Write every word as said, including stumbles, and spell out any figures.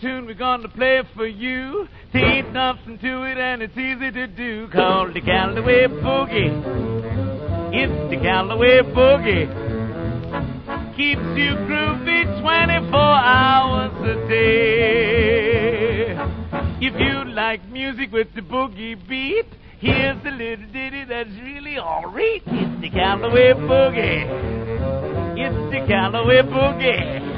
tune we're gonna play for you. There ain't nothing to it and it's easy to do. Called the Callaway Boogie. It's the Callaway Boogie. Keeps you groovy twenty-four hours a day. If you like music with the boogie beat, here's a little ditty that's really alright. It's the Callaway Boogie. It's the Callaway Boogie.